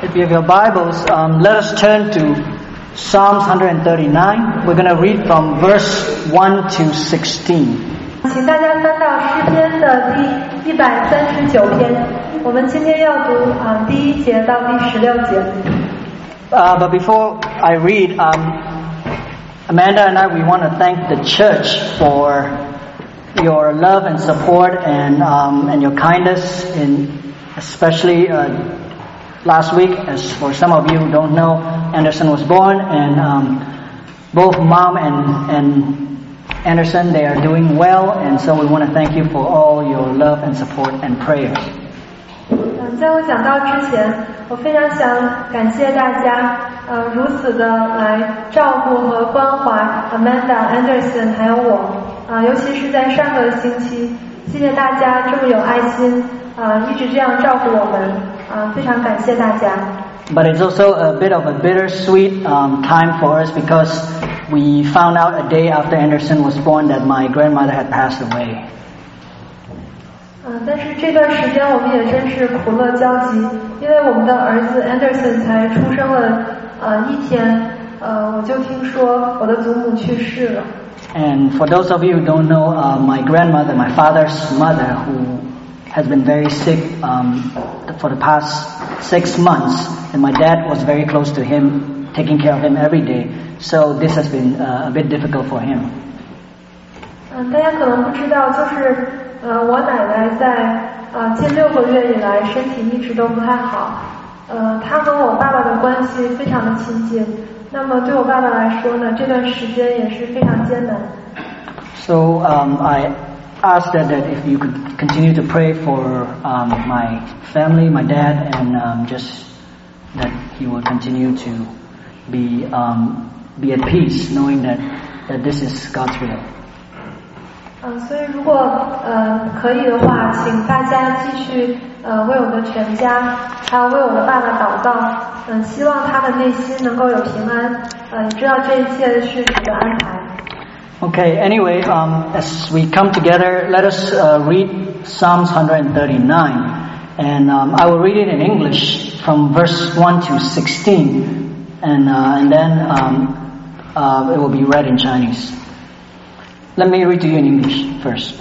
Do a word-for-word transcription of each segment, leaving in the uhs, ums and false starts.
If you have your Bibles, um, let us turn to Psalms one thirty-nine. We're going to read from verse one to sixteen. 请大家翻到诗篇的第一百三十九篇，我们今天要读啊、uh, 第一节到第十六节。 Uh, but before I read, um, Amanda and I, we want to thank the church for your love and support and um, and your kindness, in especially uh, last week. As for some of you who don't know, Anderson was born, and um, both mom and and Anderson, they are doing well, and so we want to thank you for all your love and support and prayers. 嗯，在我讲到之前，我非常想感谢大家，呃，如此的来照顾和关怀 Amanda Anderson 还有我，啊、呃，尤其是在上个星期，谢谢大家这么有爱心，啊、呃，一直这样照顾我们，啊、呃，非常感谢大家。 But it's also a bit of a bittersweet um, time for us because we found out a day after Anderson was born that my grandmother had passed away. 嗯，但是这段时间我们也真是苦乐交集，因为我们的儿子 Anderson 才出生了呃一天，呃我就听说我的祖母去世了。 And for those of you who don't know, uh, my grandmother, my father's mother, who has been very sick um, for the past six months, and my dad was very close to him, taking care of him every day. So this has been uh, a bit difficult for him. 嗯，大家可能不知道，就是呃，我奶奶在呃近六个月以来身体一直都不太好，呃，她和我爸爸的关系非常的亲近。那么对我爸爸来说呢，这段时间也是非常艰难。 So um, I asked that, that if you could continue to pray for um, my family, my dad, and um, just that he will continue to be um, be at peace, knowing that that this is God's will. 嗯，所以如果呃可以的话，请大家继续呃为我的全家，还有为我的爸爸祷告，嗯、呃，希望他的内心能够有平安，呃，知道这一切是主的安排。 Okay, anyway, um, as we come together, let us uh, read Psalms one thirty-nine, and um, I will read it in English from verse one to sixteen, and uh, and then um, uh, it will be read in Chinese. Let me read to you in English first.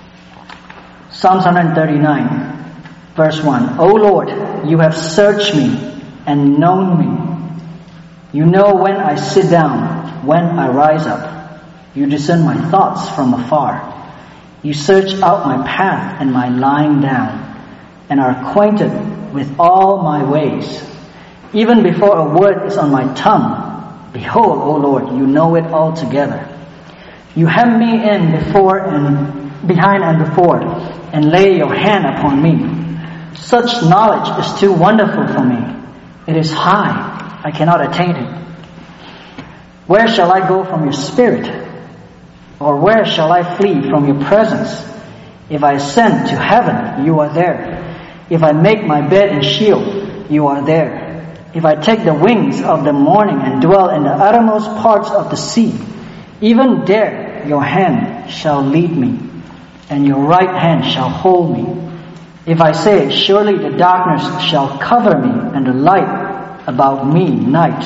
Psalms one thirty-nine, verse one. O Lord, you have searched me and known me. You know when I sit down, when I rise up. You discern my thoughts from afar. You search out my path and my lying down, and are acquainted with all my ways. Even before a word is on my tongue, behold, O Lord, you know it altogether. You hem me in before and behind and before, and lay your hand upon me. Such knowledge is too wonderful for me. It is high, I cannot attain it. Where shall I go from your spirit? Or where shall I flee from your presence? If I ascend to heaven, you are there. If I make my bed in Sheol, you are there. If I take the wings of the morning and dwell in the uttermost parts of the sea, even there your hand shall lead me, and your right hand shall hold me. If I say, surely the darkness shall cover me, and the light about me night.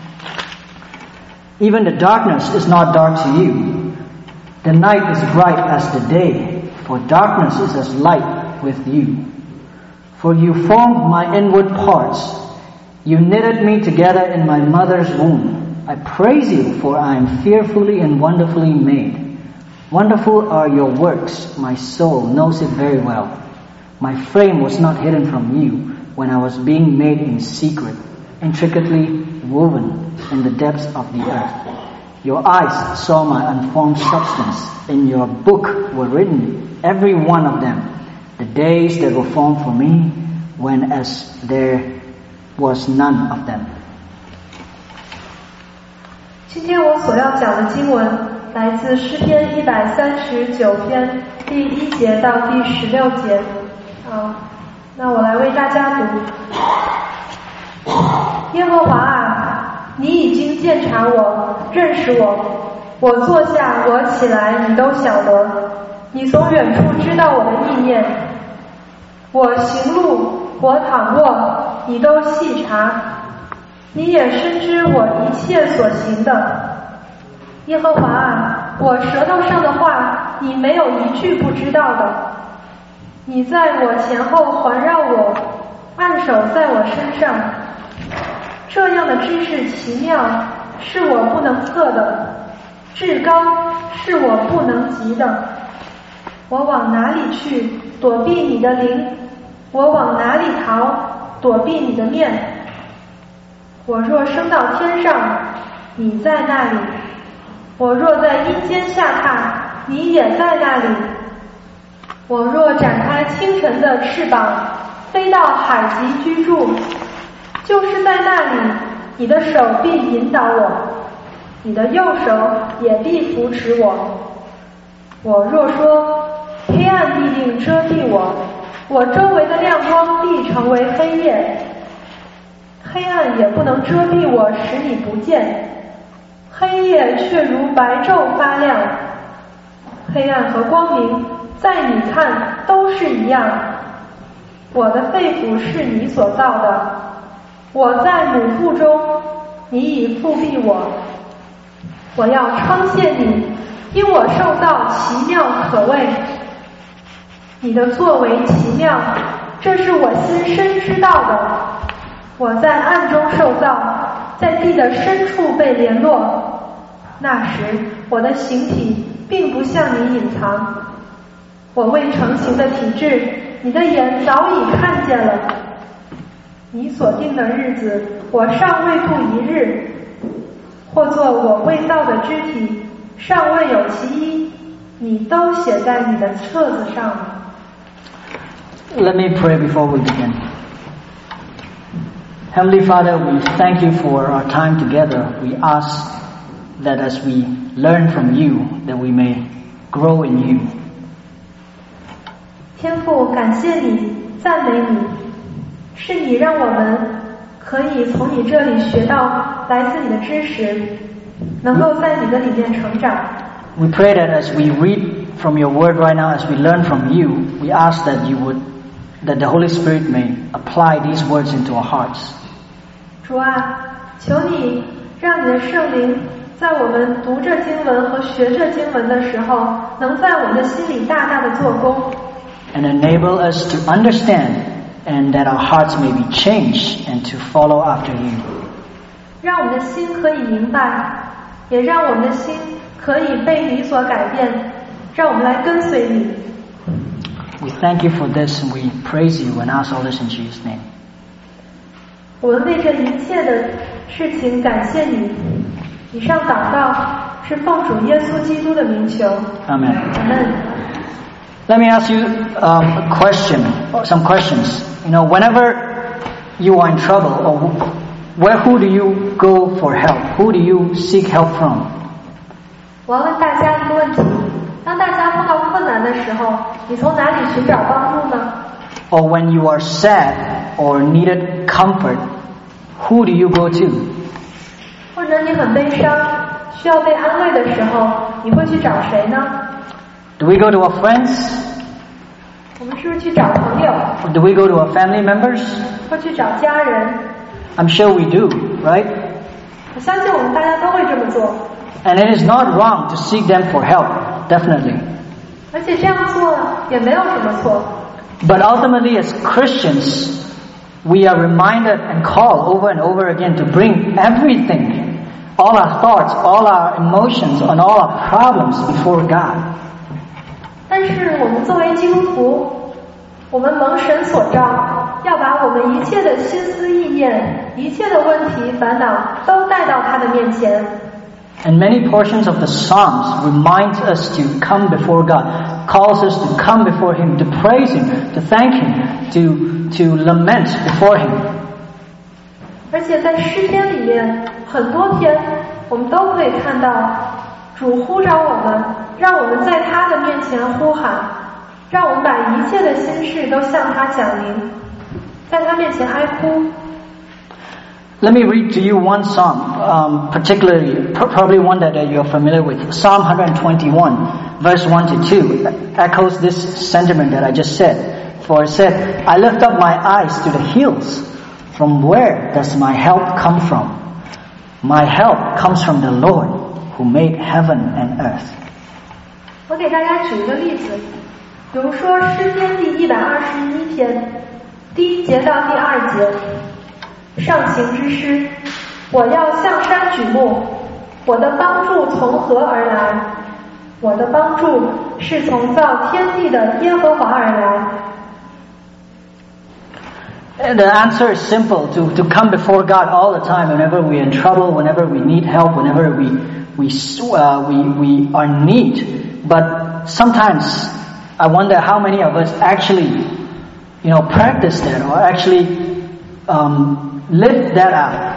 Even the darkness is not dark to you. The night is bright as the day, for darkness is as light with you. For you formed my inward parts. You knitted me together in my mother's womb. I praise you, for I am fearfully and wonderfully made. Wonderful are your works. My soul knows it very well. My frame was not hidden from you when I was being made in secret, intricately woven in the depths of the earth. Your eyes saw my unformed substance. In your book were written, every one of them, the days that were formed for me, when as there was none of them. 今天我所要讲的经文来自诗篇一百三十九篇第一节到第十六节。啊，那我来为大家读。耶和华啊，你已经鉴察我，认识我。我坐下，我起来，你都晓得。你从远处知道我的意念。我行路，我躺卧， 你都细察，你也深知我一切所行的。耶和华啊，我舌头上的话，你没有一句不知道的。你在我前后环绕我，按手在我身上，这样的知识奇妙，是我不能测的，至高是我不能及的。我往哪里去躲避你的灵？我往哪里逃躲避你的面？我若升到天上，你在那里；我若在阴间下榻，你也在那里。我若展开清晨的翅膀，飞到海极居住，就是在那里，你的手必引导我，你的右手也必扶持我。我若说黑暗必定遮蔽我，我周围的亮光必成为黑夜，黑暗也不能遮蔽我，使你不见，黑夜却如白昼发亮。黑暗和光明在你看都是一样。我的肺腑是你所造的，我在母腹中，你已复庇我。我要称谢你，因我受造奇妙可畏。你的作为奇妙，这是我心深知道的。我在暗中受造，在地的深处被联络。那时我的形体并不向你隐藏，我未成形的体质，你的眼早已看见了。你所定的日子，我尚未度一日，或作我未造的肢体，尚未有其一，你都写在你的册子上了。 Let me pray before we begin. Heavenly Father, we thank you for our time together. We ask that as we learn from you, that we may grow in you. 天父，感谢你，赞美你，是你让我们可以从你这里学到来自你的知识，能够在你的里面成长。 We pray that as we read from your word right now, as we learn from you, we ask that you would, that the Holy Spirit may apply these words into our hearts. 主啊，求你让你的圣灵在我们读这经文和学这经文的时候，能在我们的心里大大的做工。 And enable us to understand, and that our hearts may be changed and to follow after you. 让我们的心可以明白，也让我们的心可以被你所改变，让我们来跟随你。 We thank you for this, and we praise you and ask all this in Jesus' name. 我们为这一切的事情感谢你。以上祷告是奉主耶稣基督的名求。 Amen. Amen. Let me ask you um, a question, or some questions. You know, whenever you are in trouble, or where, who do you go for help? Who do you seek help from? 我要问大家一个问题：当大家碰到困难的时候，你从哪里寻找帮助呢？ Or when you are sad or needed comfort, who do you go to? 或者你很悲伤，需要被安慰的时候，你会去找谁呢？ Do we go to our friends? 我们是不是去找朋友？ Or do we go to our family members? 会去找家人？ I'm sure we do, right? 我相信我们大家都会这么做。 And it is not wrong to seek them for help, definitely. 而且这样做也没有什么错。 But ultimately, as Christians, we are reminded and called over and over again to bring everything, all our thoughts, all our emotions, and all our problems before God. 但是我们作为基督徒，我们蒙神所召，要把我们一切的心思意念、一切的问题、烦恼都带到他的面前。 And many portions of the Psalms reminds us to come before God, calls us to come before Him, to praise Him, to thank Him, to, to lament before Him. 而且在诗篇里面，很多篇我们都可以看到主呼召我们，让我们在他的面前呼喊，让我们把一切的心事都向他讲明，在他面前哀哭。 Let me read to you one psalm, um, particularly, probably one that you're familiar with. Psalm one twenty-one, verse one to two, echoes this sentiment that I just said. For it said, I lift up my eyes to the hills. From where does my help come from? My help comes from the Lord who made heaven and earth. 我给大家举一个例子，比如说诗篇第一百二十一篇第一节到第二节，上行之诗，我要向山举目，我的帮助从何而来？我的帮助是从造天地的耶和华而来。 The answer is simple, to, to come before God all the time whenever we're in trouble, whenever we need help, whenever we, we, uh, we, we are in need. But sometimes I wonder how many of us actually, you know, practice that or actually um, live that out.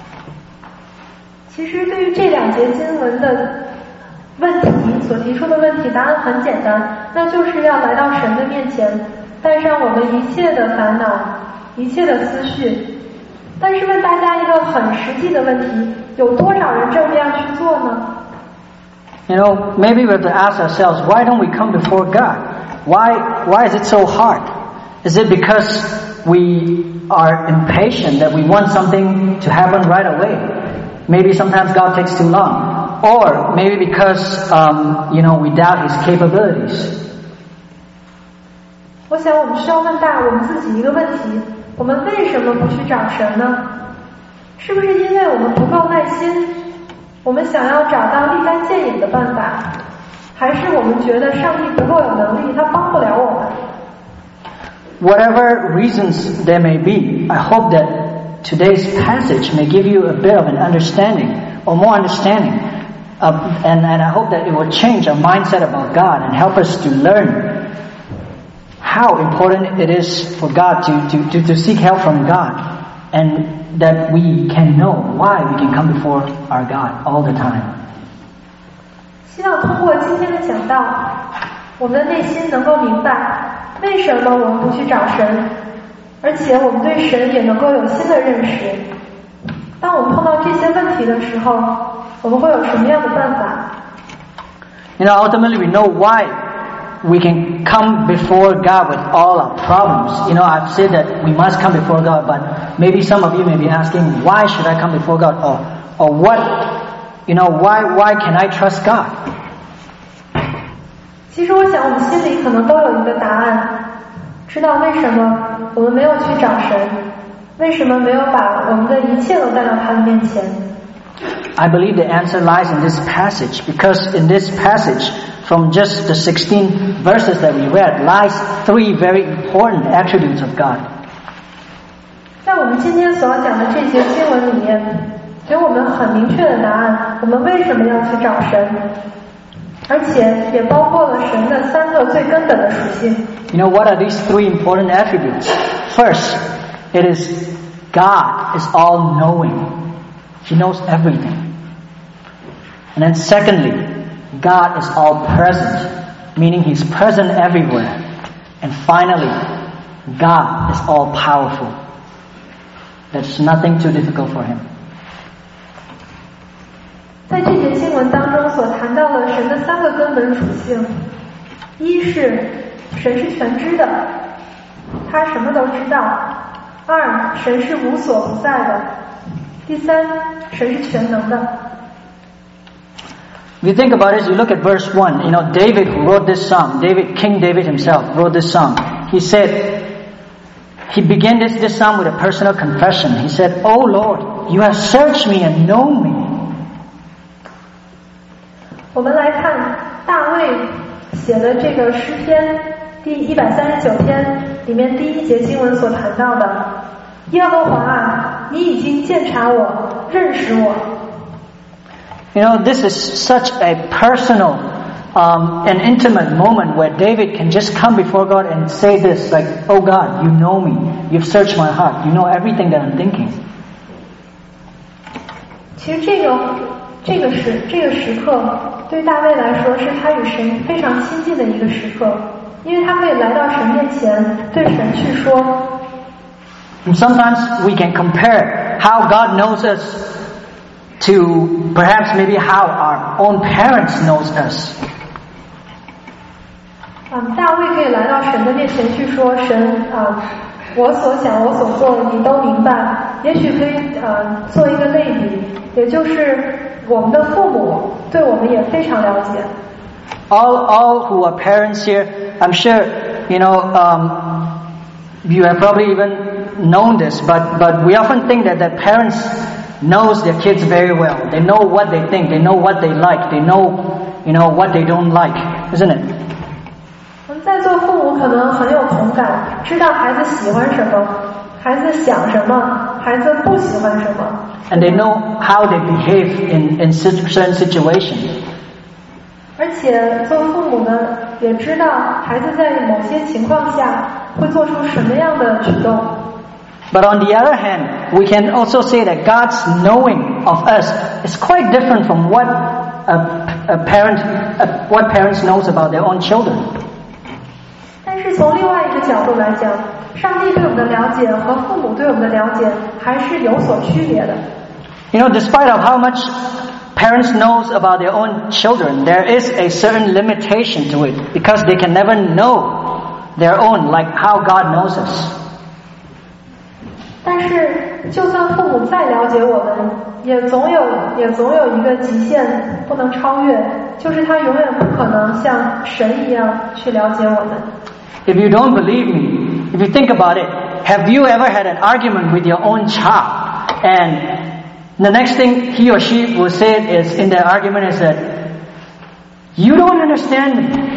其实对于这两节经文的问题所提出的问题，答案很简单，那就是要来到神的面前，带上我们一切的烦恼，一切的思绪。但是问大家一个很实际的问题，有多少人这么样去做呢？ You know, maybe we have to ask ourselves, why don't we come before God? Why, why is it so hard? Is it because we are impatient, that we want something to happen right away? Maybe sometimes God takes too long. Or maybe because, um, you know, we doubt His capabilities. 我想我们需要问大我们自己一个问题，我们为什么不去找神呢？是不是因为我们不够耐心，我们想要找到立竿见影的办法，还是我们觉得上帝不够有能力，他帮不了我们？ Whatever reasons there may be, I hope that today's passage may give you a bit of an understanding, or more understanding, uh, and, and I hope that it will change our mindset about God and help us to learn how important it is for God to, to, to, to seek help from God, and that we can know why we can come before our God all the time. 希望通过今天的讲道，我们的内心能够明白为什么我们不去找神，而且我们对神也能够有新的认识。当我们碰到这些问题的时候，我们会有什么样的办法？ You know, ultimately we know why we can come before God with all our problems. You know, I've said that we must come before God, but maybe some of you may be asking, why should I come before God? Or, or what, you know, why, why can I trust God? 其实我想我们心里可能都有一个答案，知道为什么我们没有去找神，为什么没有把我们的一切都带到他的面前。 I believe the answer lies in this passage, because in this passage, from just the sixteen verses that we read, lies three very important attributes of God. 在我们今天所要讲的这节经文里面，给我们很明确的答案，我们为什么要去找神，而且也包括了神的三个最根本的属性。 You know, what are these three important attributes? First, it is God is all-knowing. He knows everything. And then secondly, God is all-present, meaning He's present everywhere. And finally, God is all-powerful. There's nothing too difficult for Him. 在这节经文当中所谈到了神的三个根本属性，一是神是全知的，他什么都知道；二，神是无所不在的；第三，神是全能的。 If you think about it, you look at verse one. You know, David, who wrote this psalm, David, King David himself wrote this psalm. He said, he began this, this psalm with a personal confession. He said, "Oh Lord, you have searched me and known me." 我们来看大卫写的这个诗篇第一百三十九篇里面第一节经文所谈到的，耶和华啊，你已经鉴察我，认识我。 You know, this is such a personal um, and intimate moment where David can just come before God and say this, like, "Oh God, you know me. You've searched my heart. You know everything that I'm thinking." 其实这个这个时这个时刻对大卫来说是他与神非常亲近的一个时刻，因为他可以来到神面前对神去说。 And sometimes we can compare how God knows us to perhaps maybe how our own parents knows us. 嗯，大卫可以来到神的面前去说，神啊， 我所想我所做你都明白，也许可以呃做一个类比，也就是我们的父母对我们也非常了解。 All, all who are parents here, I'm sure, you know, um, you have probably even known this, but, but we often think that the parents knows their kids very well. They know what they think, they know what they like, they know, you know, what they don't like, isn't it? 我们在座父母可能很有同感，知道孩子喜欢什么，孩子想什么，孩子不喜欢什么。 And they know how they behave in, in certain situations. 而且做父母呢，也知道孩子在某些情况下会做出什么样的举动。 But on the other hand, we can also say that God's knowing of us is quite different from what a, a parent, a, what parents knows about their own children. 但是从另外一个角度来讲，上帝对我们的了解和父母对我们的了解还是有所区别的。 You know, despite of how much parents knows about their own children, there is a certain limitation to it because they can never know their own like how God knows us. 但是，就算父母再了解我们，也总有也总有一个极限不能超越，就是他永远不可能像神一样去了解我们。 If you don't believe me, if you think about it, have you ever had an argument with your own child, and the next thing he or she will say is in the argument is that you don't understand me.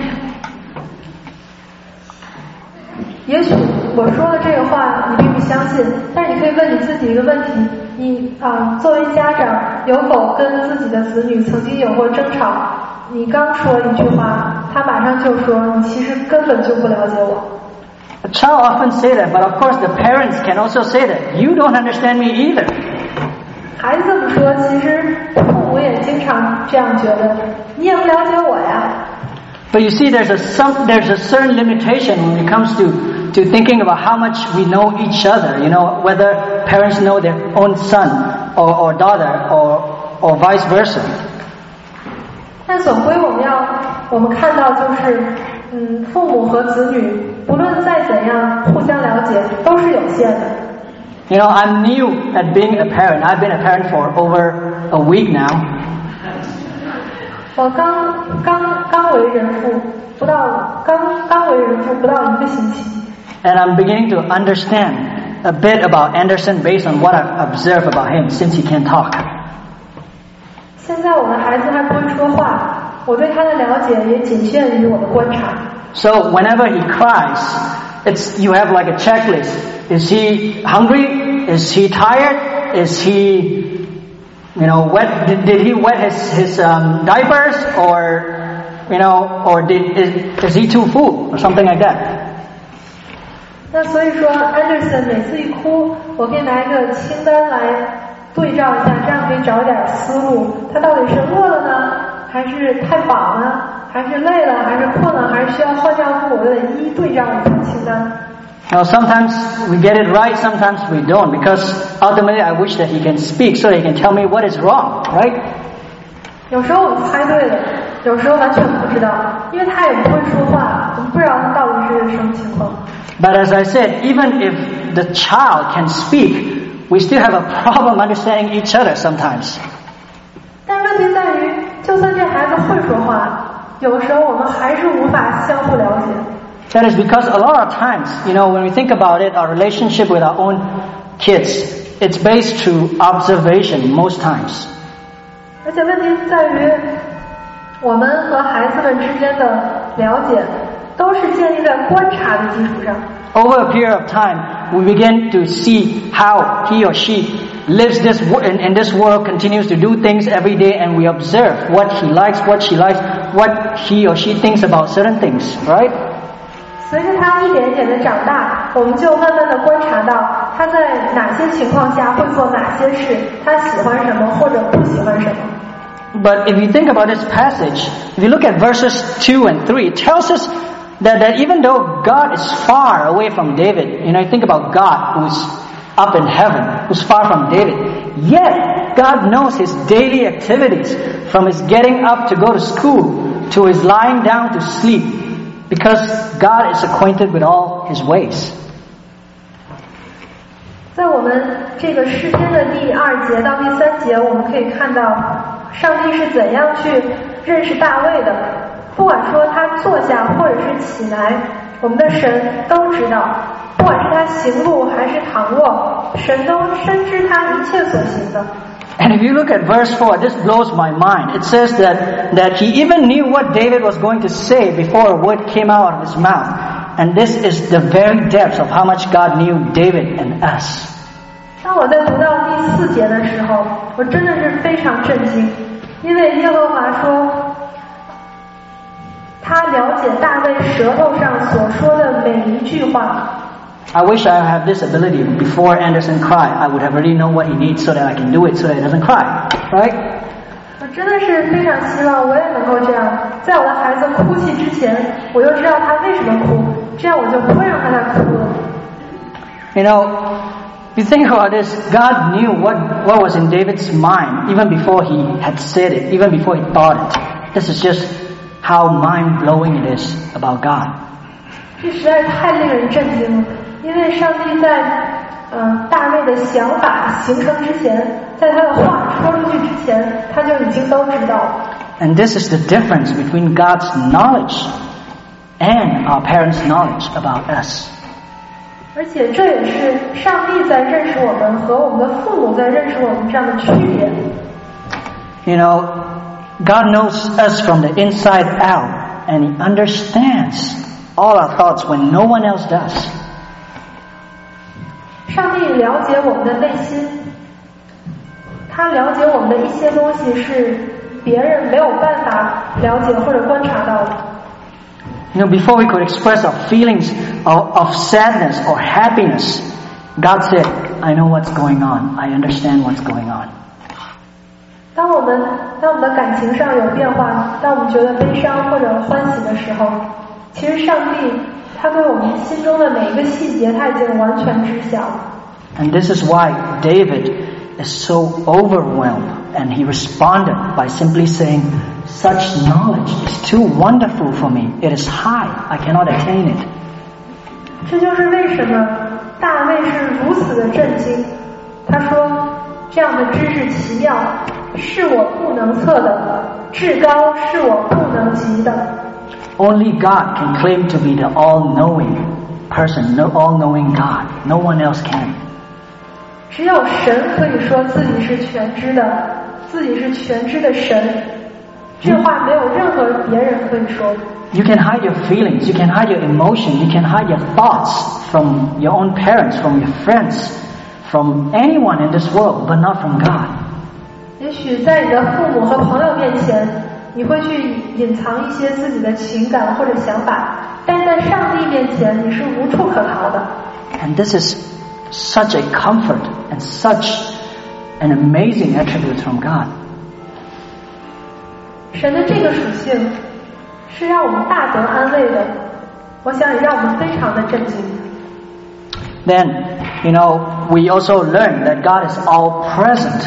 也许我说的这个话你并不相信，但是你可以问你自己一个问题：你啊，作为家长，有否跟自己的子女曾经有过争吵？你刚说一句话，他马上就说你其实根本就不了解我。 A child often say that, but of course the parents can also say that you don't understand me either. 孩子这么说，其实父母也经常这样觉得，你也不了解我呀。 But you see, there's a some there's a certain limitation when it comes to to thinking about how much we know each other. You know, whether parents know their own son or, or daughter or or vice versa. 但总归我们要我们看到就是，嗯，父母和子女不论再怎样互相了解，都是有限的。 You know, I'm new at being a parent. I've been a parent for over a week now. 我刚刚刚为人父，不到刚刚为人父不到一个星期。 And I'm beginning to understand a bit about Anderson based on what I've observed about him since he can't talk. 现在我的孩子还不会说话，我对他的了解也仅限于我的观察。 So whenever he cries, it's you have like a checklist. Is he hungry? Is he tired? Is he, you know, wet? Did, did he wet his his um, diapers, or you know, or did is, is he too full or something like that? 那所以说 ，Anderson 每次一哭，我可以拿一个清单来对照一下，这样可以找点思路。他到底是饿了呢，还是太饱呢，还是累了，还是困了，还是需要换尿布？我得一一对照一下清单。 Now sometimes we get it right, sometimes we don't, because ultimately I wish that he can speak so that he can tell me what is wrong, right? 有时候我们猜对了，有时候完全不知道，因为他也不会说话，我们不知道他到底是什么情况。 But as I said, even if the child can speak, we still have a problem understanding each other sometimes. 但问题在于，就算这孩子会说话，有时候我们还是无法相互了解。 That is because a lot of times, you know, when we think about it, our relationship with our own kids, it's based through observation most times. 而且问题在于，我们和孩子们之间的了解，都是建立在观察的基础上。 Over a period of time, we begin to see how he or she lives this in, in this world, continues to do things every day, and we observe what he likes, what she likes, what he or she thinks about certain things, right? 随着他一点一点的长大，我们就慢慢的观察到他在哪些情况下会做哪些事，他喜欢什么或者不喜欢什么。 But if you think about this passage, if you look at verses two and three, it tells us that, that even though God is far away from David, you know, think about God who's up in heaven, who's far from David, yet God knows his daily activities, from his getting up to go to school to his lying down to sleep, because God is acquainted with all his ways. 在我们这个诗篇的第二节到第三节，我们可以看到上帝是怎样去认识大卫的。不管说他坐下或者是起来，我们的神都知道。不管是他行路还是躺卧，神都深知他一切所行的。 And if you look at verse four, this blows my mind. It says that, that he even knew what David was going to say before a word came out of his mouth. And this is the very depth of how much God knew David and us. 当我在读到第四节的时候，我真的是非常震惊，因为耶和华说，他了解大卫舌头上所说的每一句话。 I wish I had this ability. Before Anderson cry, I would have already known what he needs so that I can do it so that he doesn't cry. Right? 我真的是非常希望我也能够这样，在我的孩子哭泣之前，我就知道他为什么哭，这样我就不会让他再哭了。 You know, if you think about this, God knew what, what was in David's mind even before he had said it, even before he thought it. This is just how mind-blowing it is about God. 这实在是太令人震惊了，因为上帝在呃大卫的想法形成之前，在他的话说出去之前，他就已经都知道了。 And this is the difference between God's knowledge and our parents' knowledge about us. 而且这也是上帝在认识我们和我们的父母在认识我们这样的区别。 You know, God knows us from the inside out, and He understands all our thoughts when no one else does. 上帝了解我们的内心，他了解我们的一些东西是别人没有办法了解或者观察到的。 You know, before we could express our feelings of, of sadness or happiness, God said, I know what's going on. I understand what's going on. 当我们当我们的感情上有变化，当我们觉得悲伤或者欢喜的时候，其实上帝他对我们心中的每一个细节他已经完全知晓。 And this is why David is so overwhelmed, and he responded by simply saying, such knowledge is too wonderful for me. It is high. I cannot attain it. 这就是为什么大卫是如此的震惊。他说，这样的知识奇妙，是我不能测的，至高是我不能及的。 Only God can claim to be the all-knowing person, no all-knowing God. No one else can. 只有神可以说自己是全知的，自己是全知的神。这话没有任何别人可以说。 You can hide your feelings, you can hide your emotion, you can hide your thoughts from your own parents, from your friends, from anyone in this world, but not from God. 也许在你的父母和朋友面前，你会去隐藏一些自己的情感或者想法，但在上帝面前，你是无处可逃的。 And this is such a comfort and such an amazing attribute from God. 神的这个属性是让我们大得安慰的，我想也让我们非常的震惊。 Then, you know, we also learn that God is all present.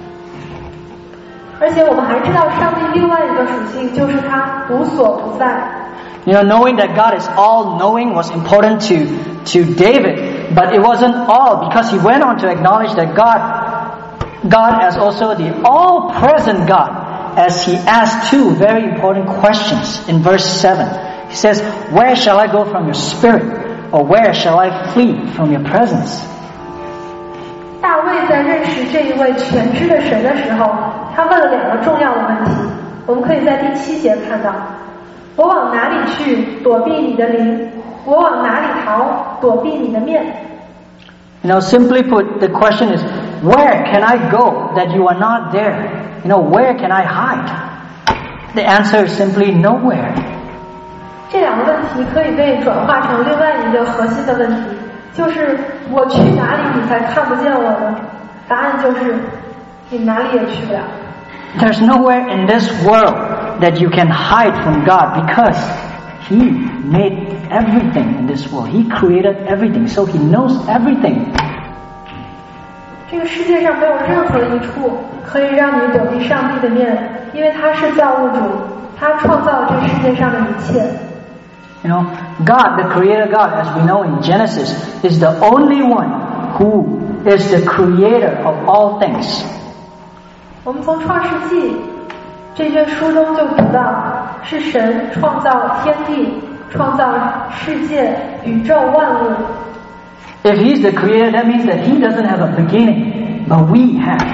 而且我们还知道上帝另外一个属性就是他无所不在。 You know, knowing that God is all-knowing was important to, to David, but it wasn't all, because he went on to acknowledge that God, God as also the all-present God, as he asked two very important questions in verse seven. He says, where shall I go from your spirit? Or where shall I flee from your presence? 大卫在认识这一位全知的神的时候，他问了两个重要的问题，我们可以在第七节看到，我往哪里去躲避你的灵？我往哪里逃躲避你的面？ You know, simply put, the question is, where can I go that you are not there? You know, where can I hide? The answer is simply nowhere. 这两个问题可以被转化成另外一个核心的问题，就是我去哪里你才看不见我呢？答案就是你哪里也去不了。 There's nowhere in this world that you can hide from God, because He made everything in this world. He created everything, so He knows everything. 这个世界上没有任何一处可以让你躲避上帝的面，因为他是造物主，他创造了这世界上的一切。 You know, God, the Creator God, as we know in Genesis, is the only one who is the creator of all things. 我们从创世纪这卷书中就读到，是神创造天地，创造世界、宇宙万物。 If he's the creator, that means that he doesn't have a beginning, but we have.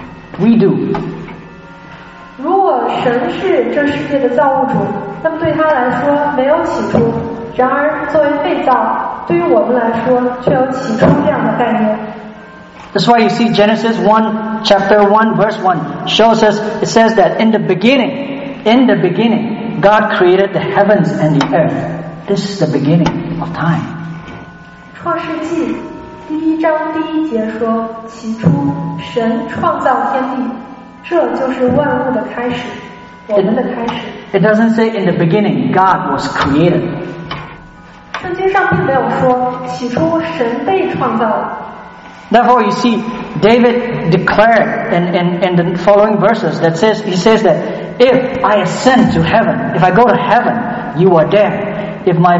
We do. 如果神是这世界的造物主，那么对他来说没有起初，然而作为被造，对于我们来说却有起初这样的概念。 That's why you see Genesis one, chapter one, verse one shows us, it says that in the beginning, in the beginning, God created the heavens and the earth. This is the beginning of time. 创世纪第一章第一节说，起初神创造天地，这就是万物的开始，我们的开始。 It doesn't say in the beginning God was created. 圣经上并没有说起初神被创造了。 Therefore, you see, David declared in, in, in the following verses that says, he says that if I ascend to heaven, if I go to heaven, you are there. If my,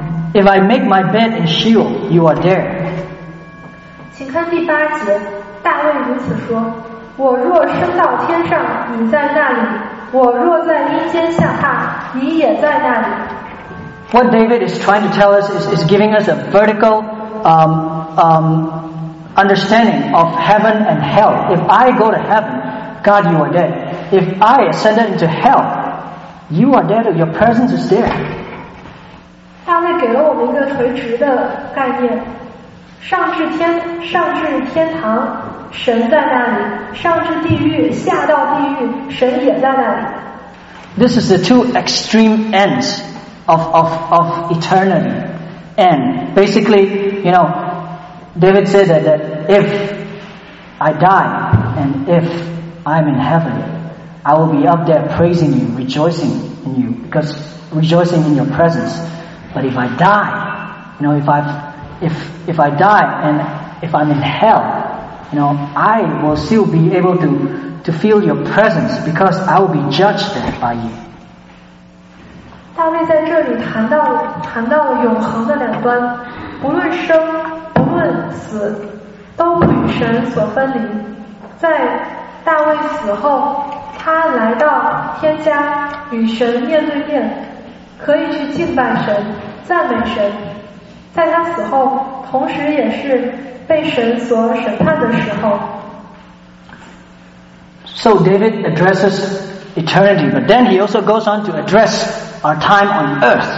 if I make my bed in Sheol, you are there. 请看第八节，大卫如此说：我若升到天上，你在那里；我若在阴间下榻，你也在那里。 What David is trying to tell us is, is giving us a vertical um, um, understanding of heaven and hell. If I go to heaven, God, you are there. If I ascended into hell, you are there. Your presence is there. 大卫给了我们一个垂直的概念：上至天，上至天堂，神在那里；上至地狱，下到地狱，神也在那里。 This is the two extreme ends of of of eternity. And basically, you know, David said that, that if I die and if I'm in heaven, I will be up there praising you, rejoicing in you, because rejoicing in your presence. But if I die, you know, if I if if I die and if I'm in hell, you know, I will still be able to to feel your presence because I will be judged there by you. 大卫在这里谈到谈到了永恒的两端，不论生不论死，都不与神所分离。在大卫死后，他来到天家，与神面对面，可以去敬拜神、赞美神。在他死后，同时也是被神所审判的时候。 So David addresses eternity, but then he also goes on to address our time on earth.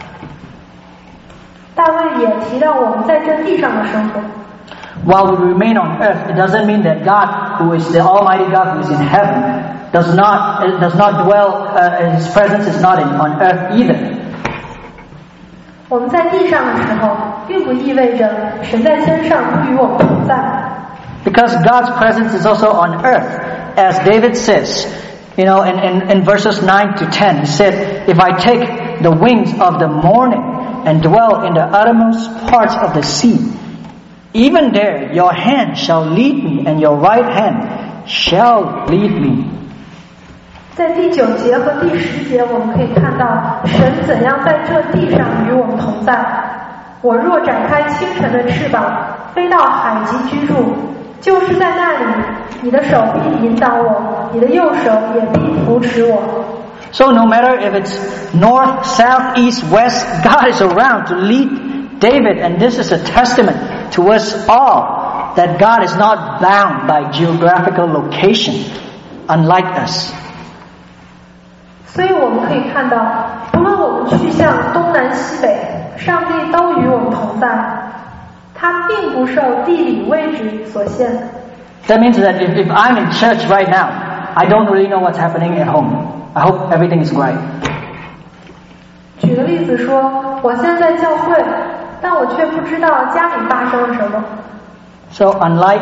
大卫也提到我们在这地上的生活。 While we remain on earth, it doesn't mean that God, who is the Almighty God, who is in heaven, does not does not dwell. Uh, His presence is not in, on earth either. 我们在地上的时候，并不意味着神在天上不与我们同在。 Because God's presence is also on earth, as David says, you know, in, in, in verses nine to ten, he said, "If I take the wings of the morning and dwell in the uttermost parts of the sea, even there your hand shall lead me, and your right hand shall lead me." 在第九节和第十节，我们可以看到神怎样在这地上与我们同在。我若展开清晨的翅膀，飞到海极居住，就是在那里，你的手必引导我，你的右手也必扶持我。 So no matter if it's north, south, east, west, God is around to lead David, and this is a testament to us all that God is not bound by geographical location, unlike us. 所以我们可以看到，不论我们去向东南西北，上帝都与我们同在，他并不受地理位置所限。 That means that if, if I'm in church right now, I don't really know what's happening at home. I hope everything is right. 举个例子说，我现在在教会，但我却不知道家里发生了什么。 So unlike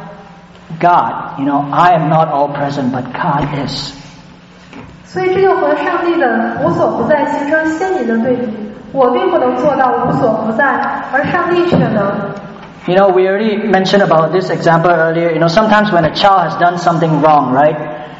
God, you know, I am not all present, but God is. 所以这就和上帝的无所不在形成鲜明的对比。我并不能做到无所不在，而上帝却能。 You know, we already mentioned about this example earlier. You know, sometimes when a child has done something wrong, right,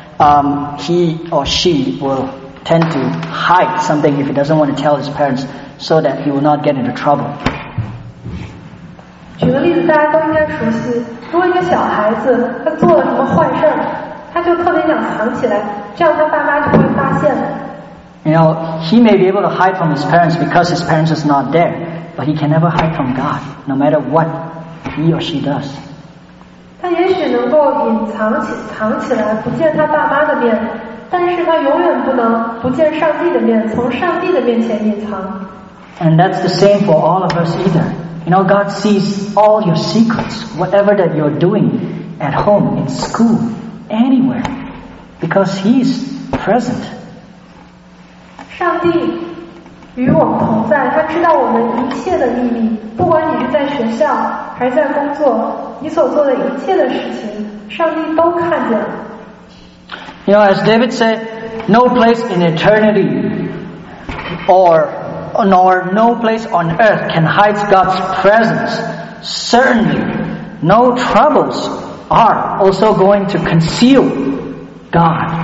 um, he or she will tend to hide something if he doesn't want to tell his parents so that he will not get into trouble. 举个例子，大家都应该熟悉。如果一个小孩子他做了什么坏事儿，他就特别想藏起来，这样他爸妈就不会发现。 You know, he may be able to hide from his parents because his parents is not there, but he can never hide from God, no matter what he or she does. 他也许能够隐藏起藏起来，不见他爸妈的面，但是他永远不能不见上帝的面，从上帝的面前隐藏。 And that's the same for all of us either. You know, God sees all your secrets, whatever that you're doing at home, in school, anywhere, because He's present. 上帝与我们同在，他知道我们一切的秘密，不管你是在学校还是在工作，你所做的一切的事情，上帝都看见了。 You know, as David said, no place in eternity or nor no place on earth can hide God's presence. Certainly, no troubles are also going to conceal God.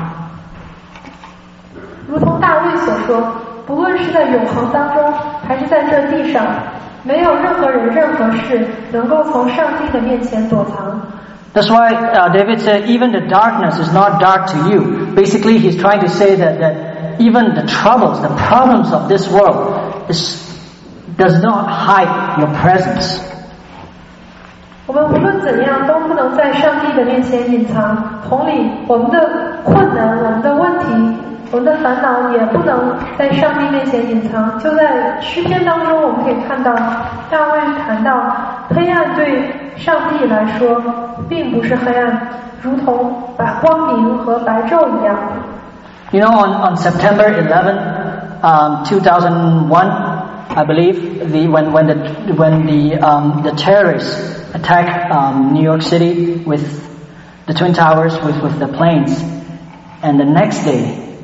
如同大卫所说，不论是在永恒当中，还是在这地上，没有任何人、任何事能够从上帝的面前躲藏。 That's why uh, David said, even the darkness is not dark to you. Basically, he's trying to say that, that even the troubles, the problems of this world is, does not hide your presence. 我们无论怎样都不能在上帝的面前隐藏。同理，我们的困难、我们的问题、我们的烦恼也不能在上帝面前隐藏。就在诗篇当中，我们可以看到大卫谈到，黑暗对上帝来说并不是黑暗，如同把光明和白昼一样。 You know, on, on September eleventh, um, two thousand one, I believe, the, when, when the, when the, um, the terrorists attacked um, New York City with the Twin Towers, with, with the planes, and the next day,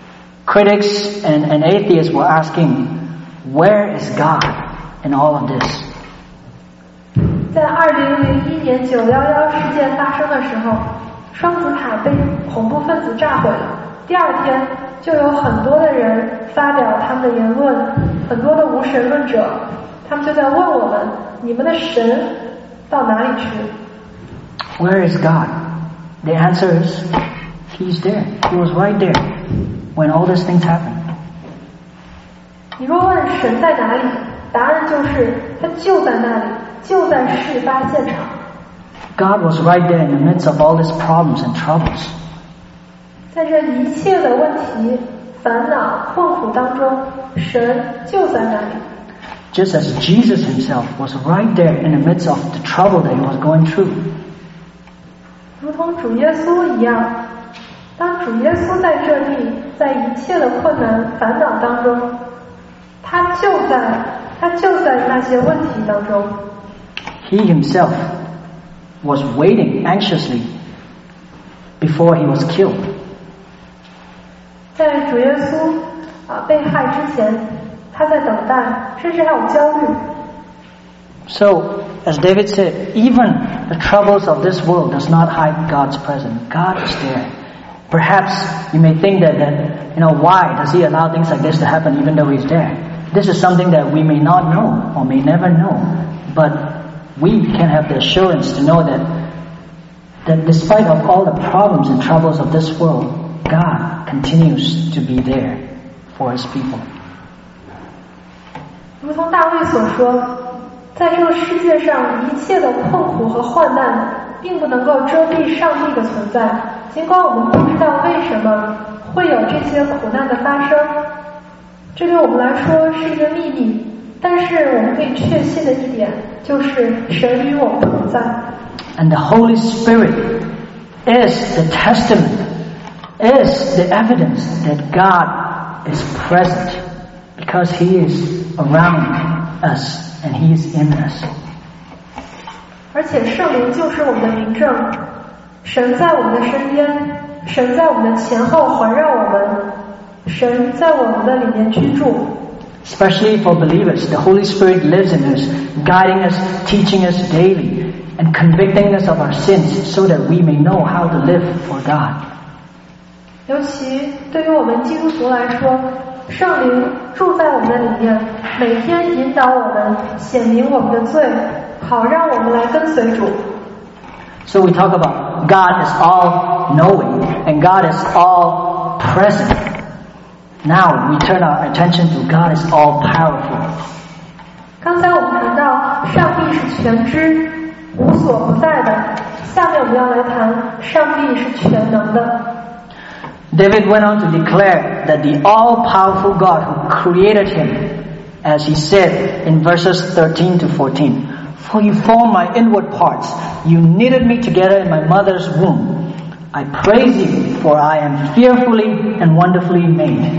critics and, and atheists were asking, where is God in all of this? 在二零零一年九一一事件发生的时候，双子塔被恐怖分子炸毁了。第二天，就有很多的人发表他们的言论，很多的无神论者，他们就在问我们：你们的神到哪里去 Where is God? The answer is, He's there. He was right there when all these things happened. 你若问神在哪里，答案就是他就在那里，就在事发现场。 God was right there in the midst of all these problems and troubles. 在这一切的问题、烦恼、困苦当中，神就在那里。 Just as Jesus Himself was right there in the midst of the trouble that He was going through. 如同主耶稣一样，当主耶稣在这里，在一切的困难、烦恼当中，他就在，他就在那些问题当中。 He Himself was waiting anxiously before He was killed. 在主耶稣啊被害之前，他在等待，甚至还有焦虑。 So, as David said, even the troubles of this world does not hide God's presence. God is there. Perhaps you may think that, that, you know, why does He allow things like this to happen even though He's there? This is something that we may not know or may never know. But we can have the assurance to know that, that despite of all the problems and troubles of this world, God continues to be there for His people. 如同大卫所说，在这个世界上一切的困苦和患难并不能够遮蔽上帝的存在，尽管我们不知道为什么会有这些苦难的发生，这对我们来说是一个秘密，但是我们可以确信的一点就是神与我们同在。 And the Holy Spirit is the testament, is the evidence that God is present because He is around us and He is in us. 而且圣灵就是我们的明证，神在我们的身边，神在我们的前后环绕我们，神在我们的里面居住。 Especially for believers, the Holy Spirit lives in us, guiding us, teaching us daily, and convicting us of our sins so that we may know how to live for God. 尤其对于我们基督徒来说，圣灵住在我们的里面，每天引导我们，显明我们的罪，好好让我们来跟随主。 So we talk about God is all knowing and God is all present. Now we turn our attention to God is all powerful. 刚才我们谈到上帝是全知、无所不在的，下面我们要来谈上帝是全能的。 David went on to declare that the all-powerful God who created him, as he said in verses thirteen to fourteen, "For you formed my inward parts, you knitted me together in my mother's womb. I praise you, for I am fearfully and wonderfully made."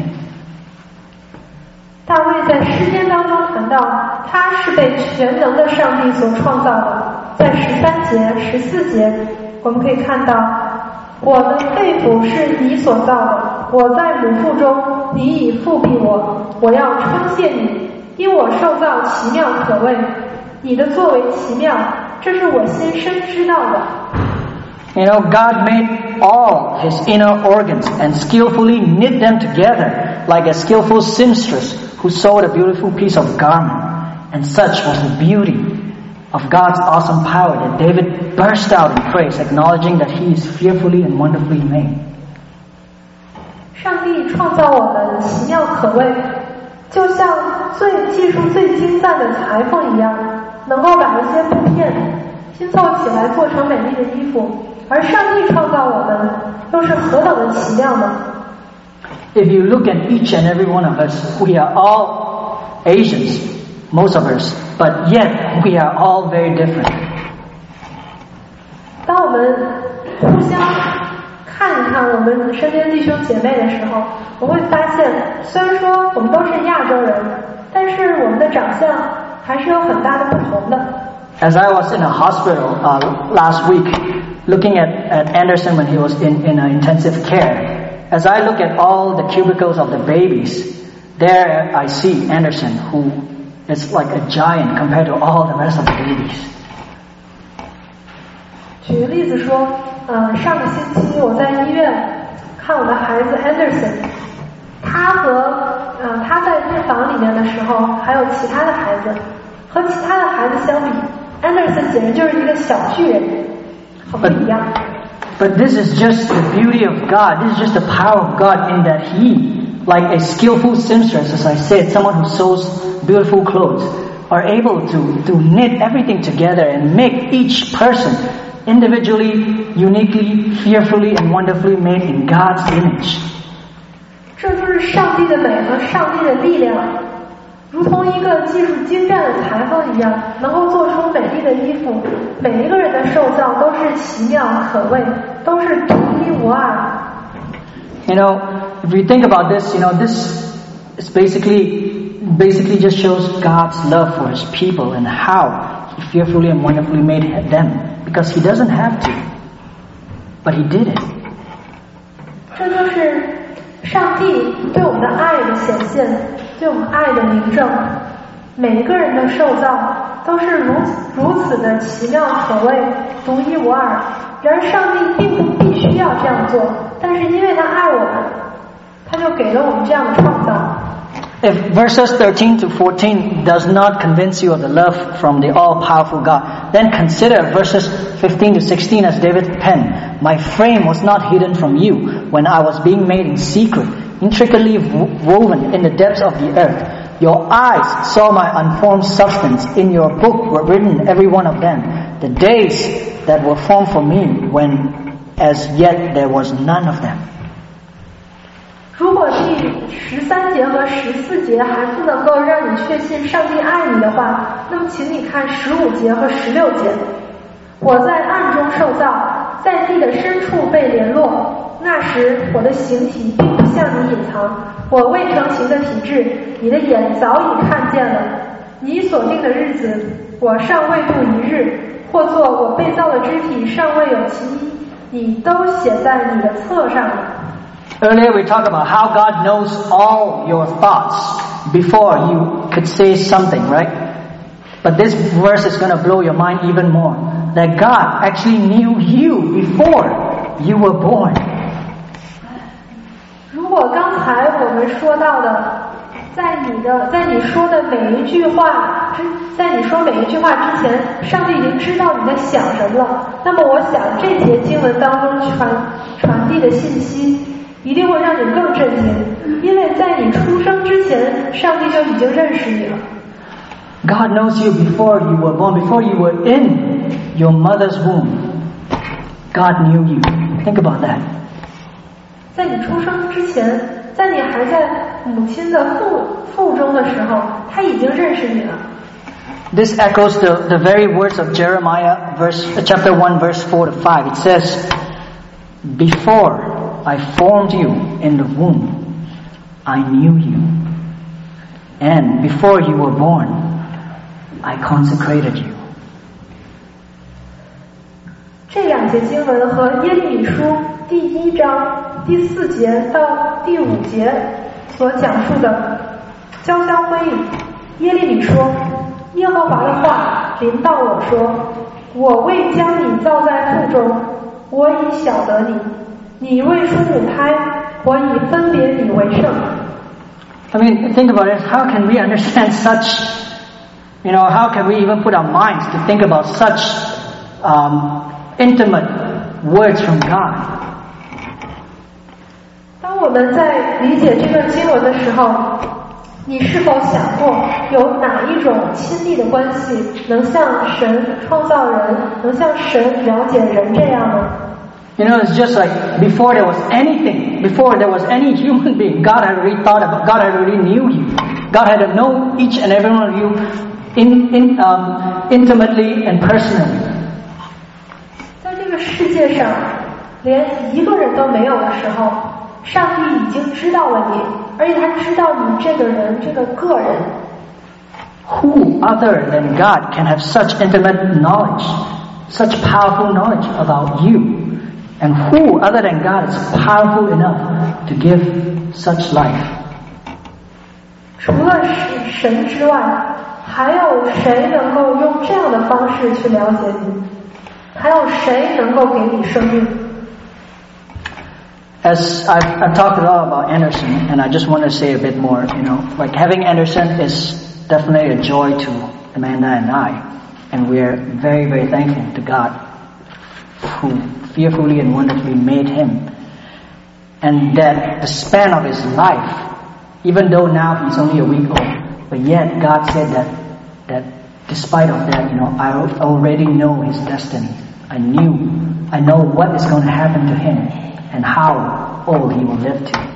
大卫在诗篇当中谈到，他是被全能的上帝所创造的。在十三节、十四节，我们可以看到，我的肺腑是你所造的，我在母腹中，你已复庇我。我要称谢你，因我受造奇妙可畏，你的作为奇妙，这是我先生知道的。 You know, God made all his inner organs and skillfully knit them together like a skillful seamstress who sewed a beautiful piece of garment. And such was the beauty of God's awesome power that David burst out in praise, acknowledging that he is fearfully and wonderfully made. 上帝创造我们奇妙可畏，就像最技术最精湛的裁缝一样，能够把一些布片拼凑起来做成美丽的衣服。而上帝创造我们又是何等的奇妙呢？ If you look at each and every one of us, we are all Asians, most of us, but yet we are all very different. 当我们互相看一看我们身边弟兄姐妹的时候，我会发现，虽然说我们都是亚洲人，但是我们的长相还是有很大的不同的。 As I was in a hospital uh, last week, looking at, at Anderson when he was in, in uh, intensive care, as I look at all the cubicles of the babies, there I see Anderson, who is like a giant compared to all the rest of the babies. 举个例子说，呃，上个星期我在医院看我的孩子 Anderson， 他和呃他在病房里面的时候，还有其他的孩子，和其他的孩子相比 ，Anderson 简直就是一个小巨人，很不一样。 But this is just the beauty of God. This is just the power of God in that He, like a skillful seamstress, as I said, someone who sews beautiful clothes, are able to, to knit everything together and make each person individually, uniquely, fearfully, and wonderfully made in God's image. 这就是上帝的美和上帝的力量，如同一个技术精湛的裁缝一样，能够做出美丽的衣服。每一个人的受造都是奇妙可畏，都是独一无二。 You know, if we think about this, you know, this is basically, basically just shows God's love for His people and how He fearfully and wonderfully made them, because He doesn't have to, but He did it. 这就是上帝对我们的爱的显现，对我们爱的明证。每一个人的受造都是如如此的奇妙可畏，独一无二。然而上帝并不必须要这样做，但是因为他爱我们，他就给了我们这样的创造。 If verses thirteen to fourteen does not convince you of the love from the all-powerful God, then consider verses fifteen to sixteen as David penned. My frame was not hidden from you when I was being made in secret, intricately woven in the depths of the earth. Your eyes saw my unformed substance. In your book were written every one of them, the days that were formed for me, when as yet there was none of them. 如果第十三节和十四节还不能够让你确信上帝爱你的话，那么请你看十五节和十六节。我在暗中受造，在地的深处被联络。那时我的形体并不向你隐藏，我未成形的体质，你的眼早已看见了。你所定的日子，我尚未度一日，或作我被造的肢体尚未有其一，你都写在你的册上了。 Earlier we talked about how God knows all your thoughts before you could say something, right? But this verse is going to blow your mind even more. That God actually knew you before you were born. 如果刚才我们说到的，在你的在你说的每一句话之在你说每一句话之前，上帝已经知道你在想什么了。那么我想这节经文当中传传递的信息一定会让你更震惊，因为在你出生之前，上帝就已经认识你了。 God knows you before you were born, before you were in your mother's womb. God knew you. Think about that. 在你出生之前，在你还在母亲的腹腹中的时候，他已经认识你了。 This echoes the, the very words of Jeremiah, verse, chapter one, verse four to five. It says, "Before I formed you in the womb, I knew you. And before you were born, I consecrated you." 这两节经文和耶利米书第一章第四节到第五节所讲述的交相辉映。耶利米说，耶和华的话临到我说，我未将你造在腹中，我已晓得你，你未出母胎，我已分别你为圣。 I mean, think about it. How can we understand such, you know, how can we even put our minds to think about such um, intimate words from God? 当我们在理解这段经文的时候，你是否想过有哪一种亲密的关系能像神创造人，能像神了解人这样呢？ You know, it's just like before there was anything, before there was any human being, God had already thought about, God had already knew you. God had known each and every one of you in, in, um, intimately and personally. 在这个世界上，连一个人都没有的时候，上帝已经知道了你，而且他知道你这个人，这个个人。 Who other than God can have such intimate knowledge, such powerful knowledge about you? And who other than God is powerful enough to give such life? 除了神之外，还有谁能够用这样的方式去了解你？还有谁能够给你生命？ As I've, I've talked a lot about Anderson, and I just want to say a bit more, you know, like having Anderson is definitely a joy to Amanda and I, and we're very, very thankful to God who fearfully and wonderfully made him, and that the span of his life, even though now he's only a week old, but yet God said that that despite of that, you know, I already know his destiny. I knew, I know what is going to happen to him and how old he will live to.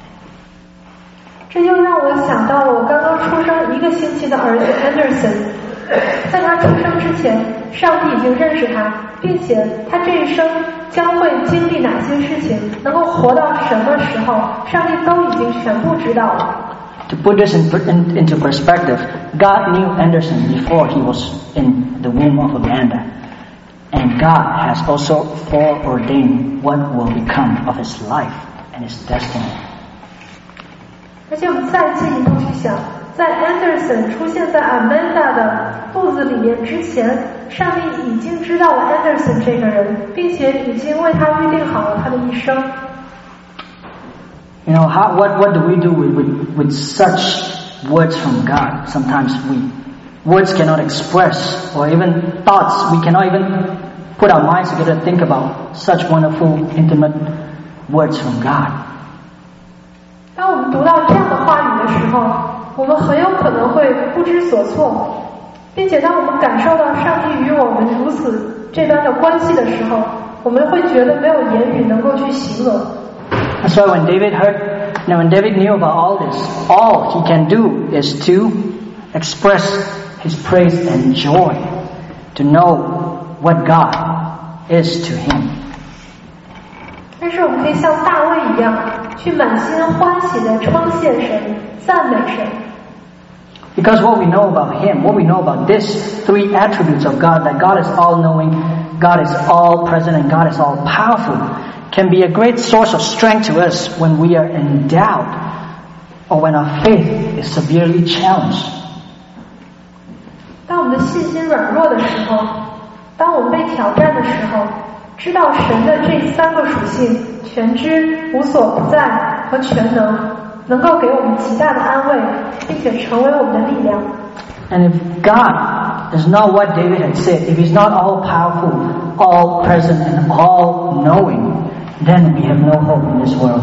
这又让我想到了我刚刚出生一个星期的儿子 Anderson， 在他出生之前，上帝已经认识他，并且他这一生将会经历哪些事情，能够活到什么时候，上帝都已经全部知道了。 To put this in, in, into perspective, God knew Anderson before he was in the womb of Amanda. And God has also foreordained what will become of his life and his destiny. 而且我们再进一步去想，在 Anderson 出现在 Amanda 的肚子里面之前，上帝已经知道了 Anderson 这个人，并且已经为他预定好了他的一生。 You know, how, what, what do we do with, with, with such words from God? Sometimes we, words cannot express, or even thoughts, we cannot even put our minds together to think about such wonderful, intimate words from God. 当我们读到这样的话语的时候，我们很有可能会不知所措，并且当我们感受到上帝与我们如此这般的关系的时候，我们会觉得没有言语能够去形容。 That's why when David heard, you know, when David knew about all this, all he can do is to express his praise and joy, to know what God is to him. 但是我们可以像大卫一样，去满心欢喜地称谢神、赞美神。 Because what we know about him, what we know about these three attributes of God, that God is all-knowing, God is all-present, and God is all-powerful, can be a great source of strength to us when we are in doubt or when our faith is severely challenged. 当我们的信心软弱的时候，当我们被挑战的时候，知道神的这三个属性——全知、无所不在和全能，能够给我们极大的安慰，并且成为我们的力量。 And if God is not what David had said, if He's not all powerful, all present, and all knowing, then we have no hope in this world.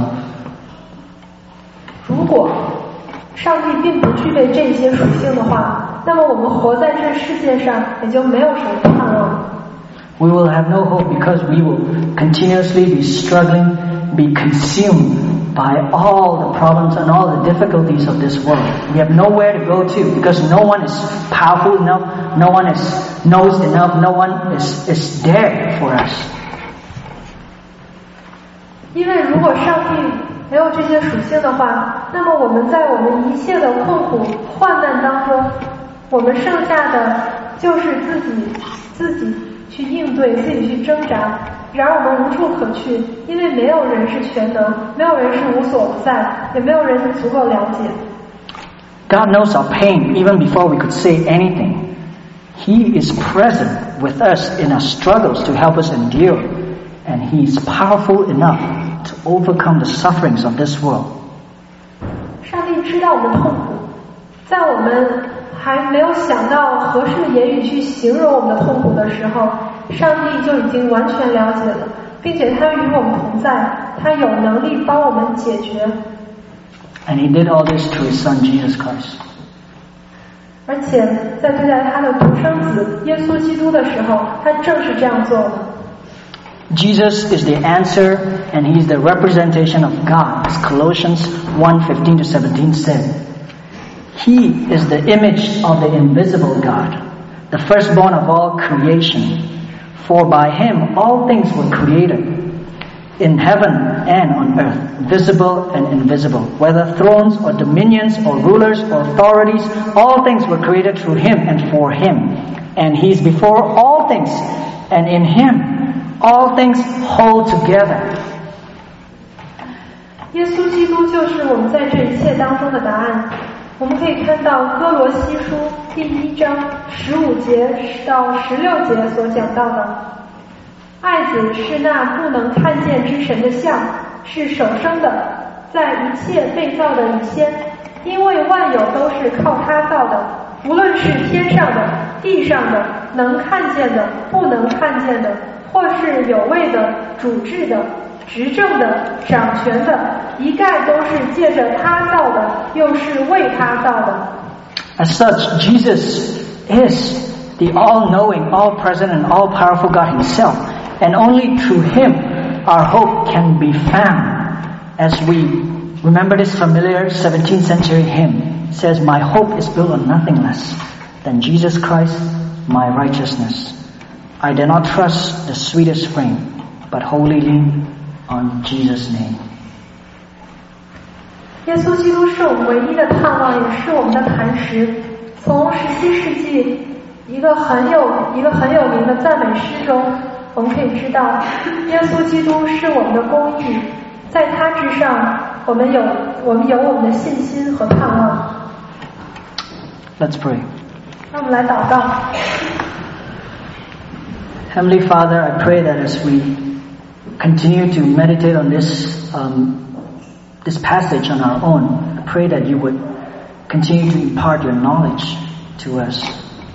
如果上帝并不具备这些属性的话，那么我们活在这世界上也就没有什么盼望。 We will have no hope because we will continuously be struggling, be consumed by all the problems and all the difficulties of this world. We have nowhere to go to because no one is powerful enough, no one is knows enough, no one is, is there for us. 因为如果上帝没有这些属性的话，那么我们在我们一切的困苦患难当中，我们剩下的就是自己自己去应对，自己去挣扎。然而我们无处可去，因为没有人是全能，没有人是无所不在，也没有人足够了解。 God knows our pain even before we could say anything. He is present with us in our struggles to help us endure, and He is powerful enough to overcome the sufferings of this world. 上帝知道我们痛苦，在我们还没有想到合适的言语去形容我们的痛苦的时候，上帝就已经完全了解了，并且他与我们同在，他有能力帮我们解决。 And He did all this through His Son Jesus Christ. 而且在对待他的独生子耶稣基督的时候，他正是这样做的。 Jesus is the answer and He is the representation of God, as Colossians one fifteen to seventeen said. He is the image of the invisible God, the firstborn of all creation. For by Him all things were created, in heaven and on earth, visible and invisible, whether thrones or dominions or rulers or authorities, all things were created through Him and for Him. And He is before all things, and in Him all things hold together. 耶稣基督就是我们在这一切当中的答案。我们可以看到哥罗西书第一章十五节到十六节所讲到的，爱子是那不能看见之神的像，是首生的，在一切被造的以先，因为万有都是靠他造的，无论是天上的、地上的，能看见的、不能看见的，或是有位的、主治的、执政的、掌权的，一概都是借着他造的，又是为他造的。 As such, Jesus is the all-knowing, all-present, and all-powerful God Himself, and only through Him our hope can be found. As we remember this familiar seventeenth century hymn, it says, "My hope is built on nothing less than Jesus Christ, my righteousness. I dare not trust the sweetest frame, but wholly lean on Jesus' name." 耶稣基督是我们唯一的盼望，也是我们的磐石。从十七世纪一个很有一个很有名的赞美诗中，我们可以知道，耶稣基督是我们的公义，在他之上，我们有我们有我们的信心和盼望。 Let's pray. 让我们来祷告。 Heavenly Father, I pray that as we continue to meditate on this um, this passage on our own, I pray that you would continue to impart your knowledge to us.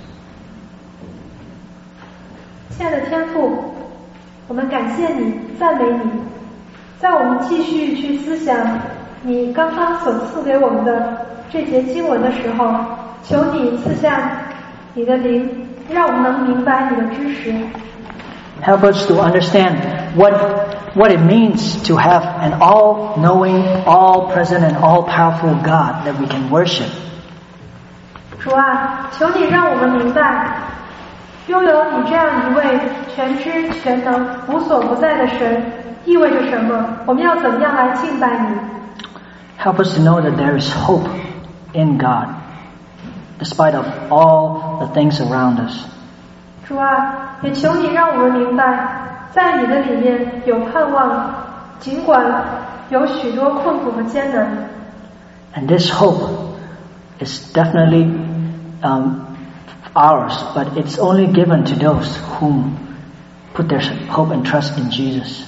亲爱的天父，我们感谢你，赞美你。在我们继续去思想你刚刚所赐给我们的这节经文的时候，求你赐下你的灵，让我们能明白你的知识。 Help us to understand what what it means to have an all-knowing, all-present, and all-powerful God that we can worship. 主啊，求你让我们明白，拥有你这样一位全知全能、无所不在的神意味着什么？我们要怎么样来敬拜你？ Help us to know that there is hope in God, despite of all the things around us. 主啊，也求你让我们明白，在你的里面有盼望，尽管有许多困苦和艰难。 And this hope is definitely um, ours, but it's only given to those who put their hope and trust in Jesus.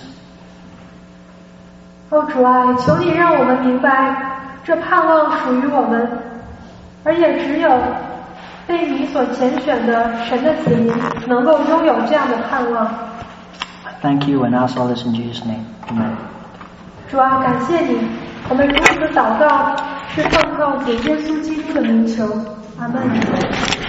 哦，主啊，求你让我们明白，这盼望属于我们，而也只有被你所拣选的神的子民能够拥有这样的盼望。 Thank you and ask all this in Jesus' name. Amen. 主啊，感谢你，我们如此祷告是奉靠主耶稣基督的名求。阿门。